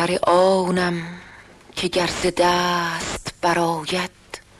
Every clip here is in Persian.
سر آنم که گر ز دست برآید،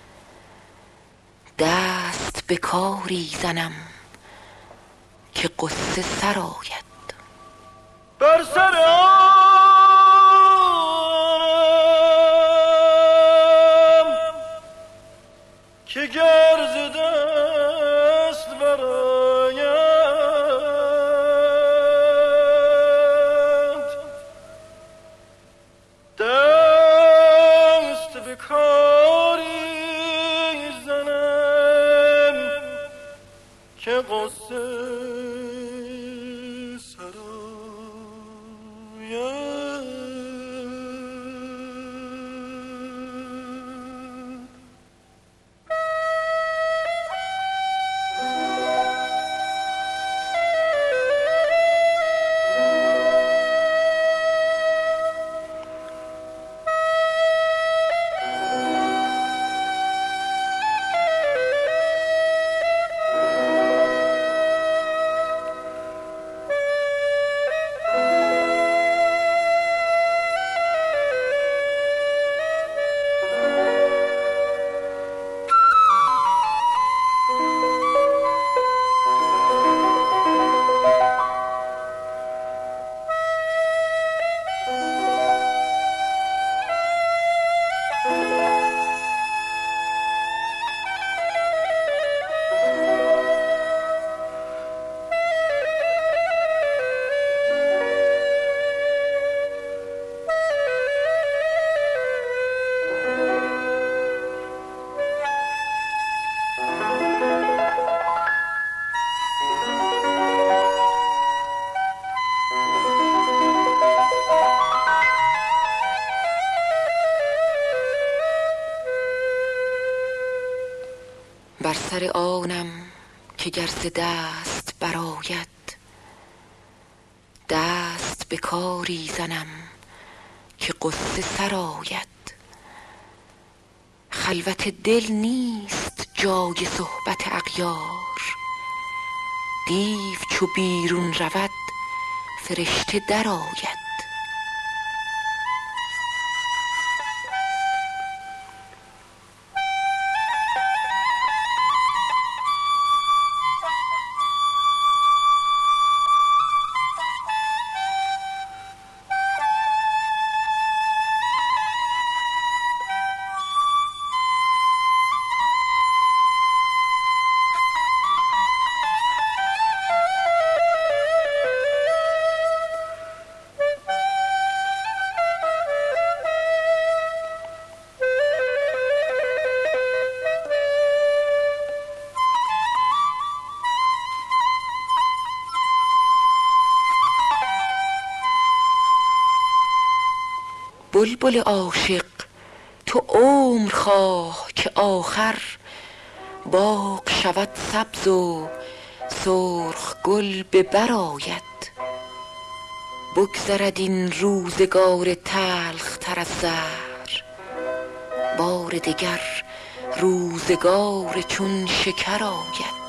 دست به کاری زنم که غصه سر آید. بر سر آنم که گر ز دست برآید، دست به کاری زنم که غصه بر سر آنم که گر ز دست برآید، دست به کاری زنم که غصه سر آید. خلوت دل نیست جای صحبت اغیار، دیو چو بیرون رود فرشته در آید. بلبل عاشق تو عمر خواه که آخر باغ شود سبز و سرخ گل به بر آید. بگذرد این روزگار تلخ تر از زهر، بار دگر روزگار چون شکر آید.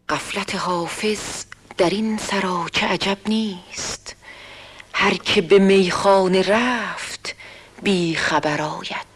غفلت حافظ در این سرا چه عجب نیست، هر که به میخانه رفت بی خبر آید.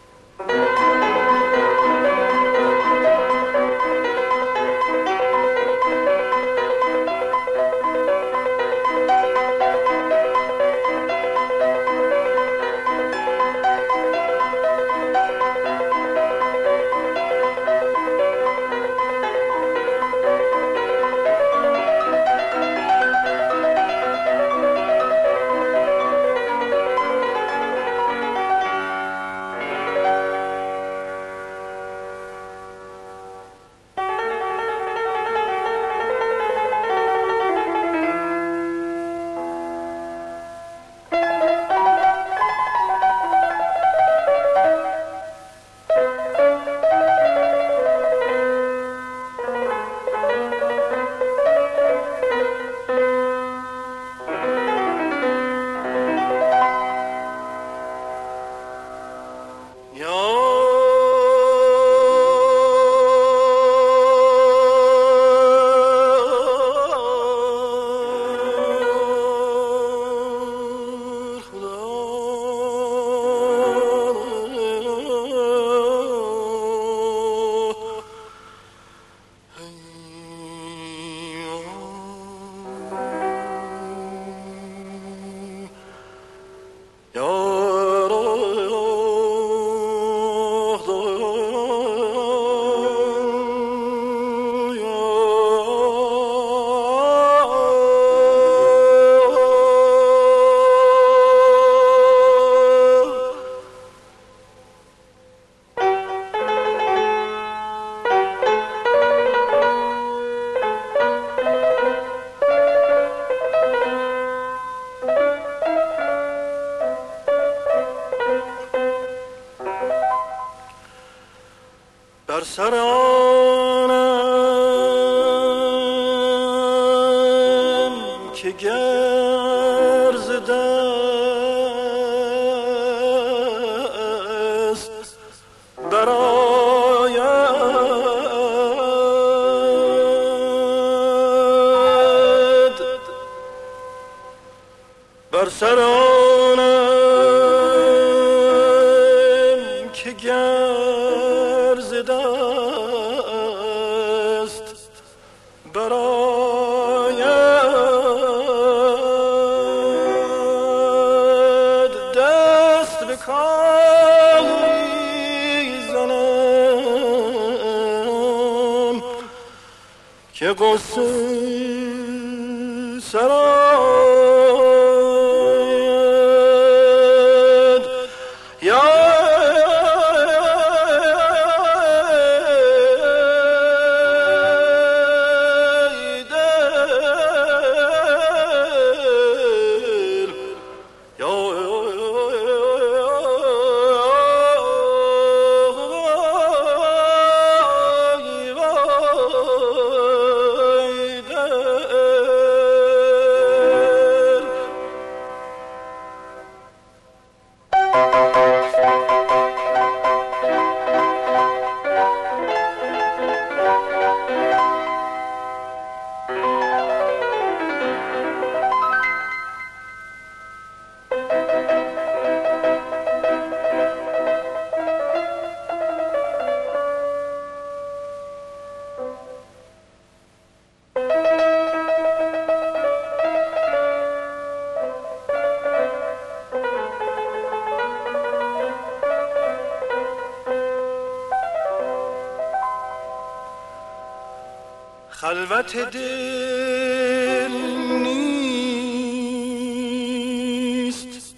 بر سر آنم که گر ز دست برآید، بر سر آنم که گر ز دست برآید، دست به کاری زنم که غصه سرآید. یا خلوت دل نیست،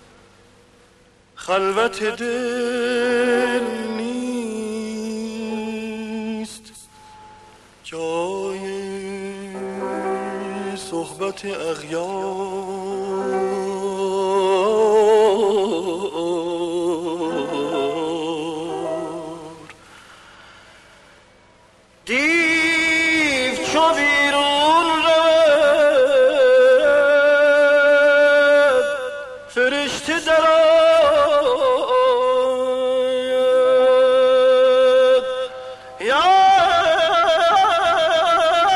خلوت دل نیست جای صحبت اغیار. چو بیرون رود فرشته درآید، یا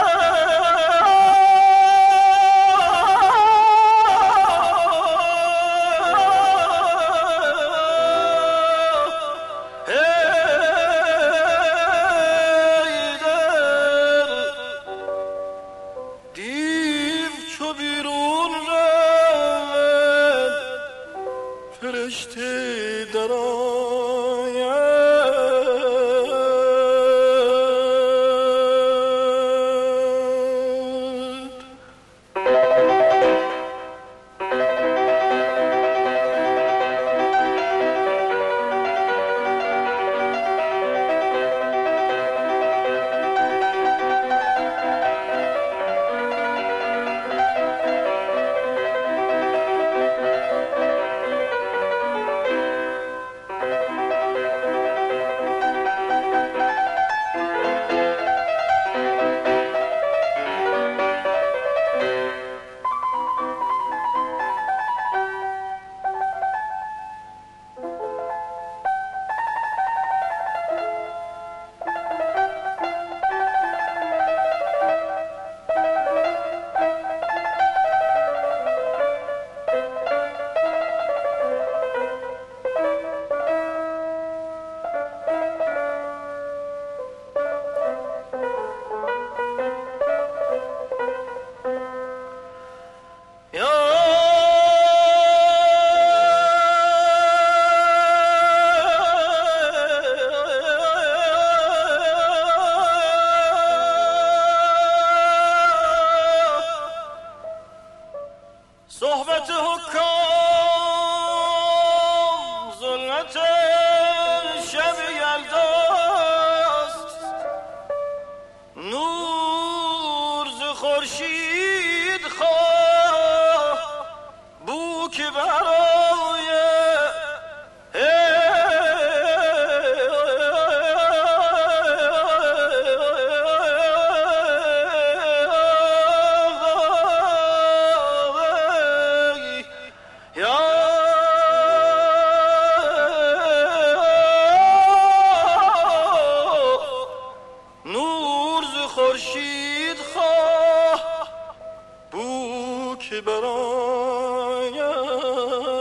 خورشید خواه بو که برای خورشید خواه بو که براید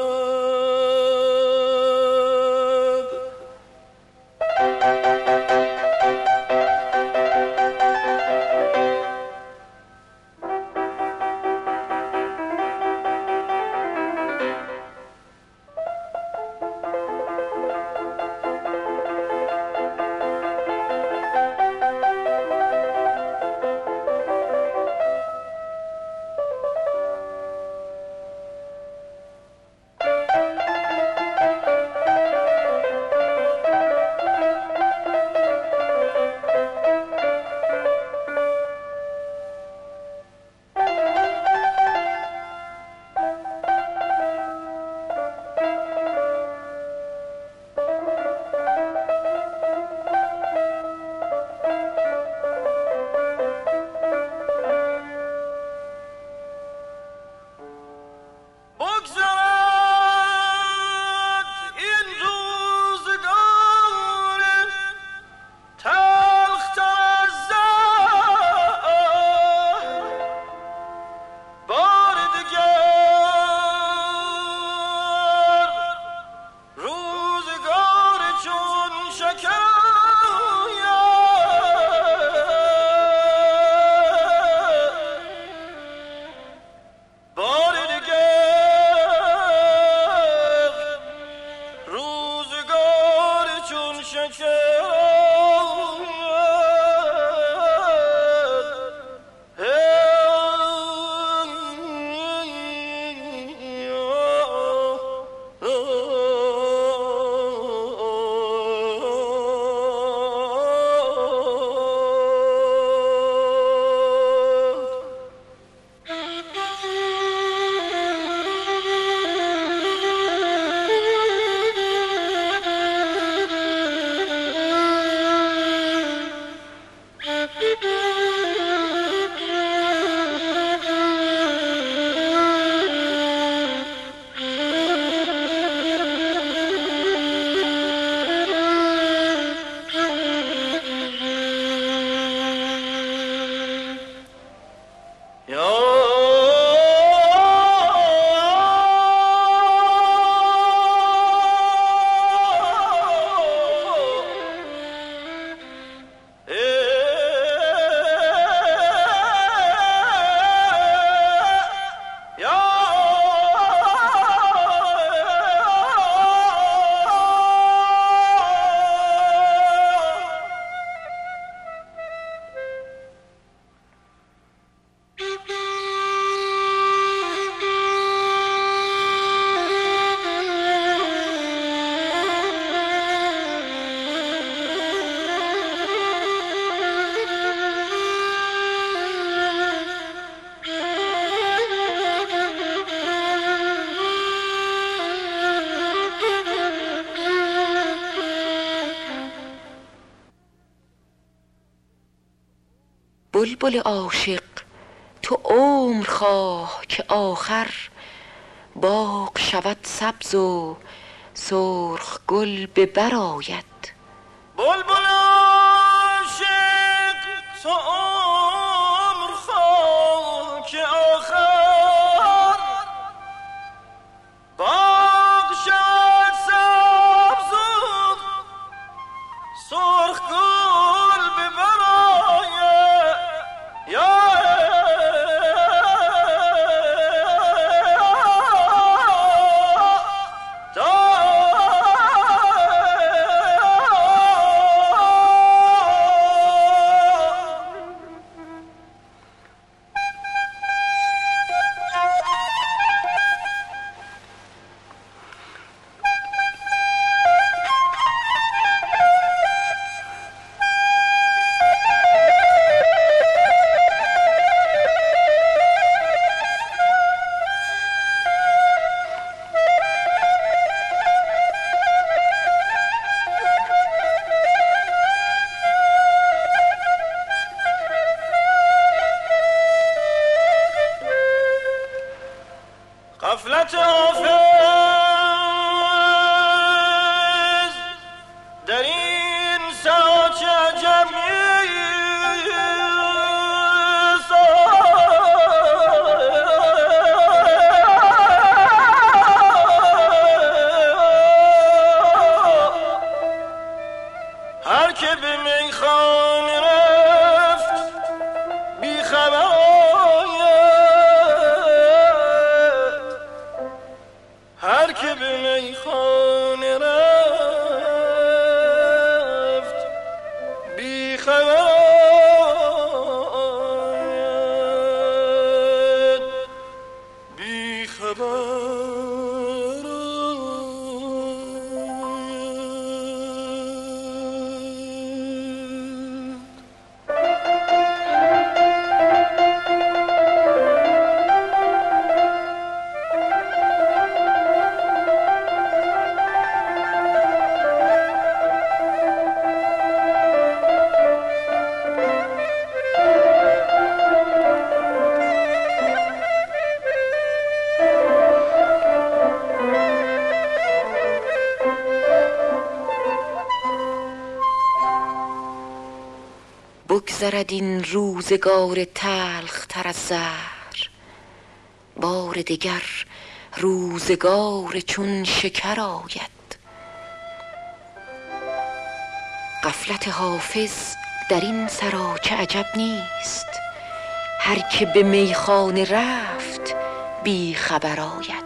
بلبل عاشق تو عمر خواه که آخر باغ شود سبز و سرخ گل به بر آید. بلبل عاشق تو عمر خواه که آخر باغ شود سبز و سرخ گل به بر غفلت حافظ در این سراچه عجب نیست. هر که به میخانه رفت بی خبر هر که به میخانه رفت بی خبر بی خبر. بگذرد این روزگار تلخ تر از زهر، بار دگر روزگار چون شکر آید. غفلت حافظ در این سراچه عجب نیست، هر که به میخانه رفت بی خبر آید.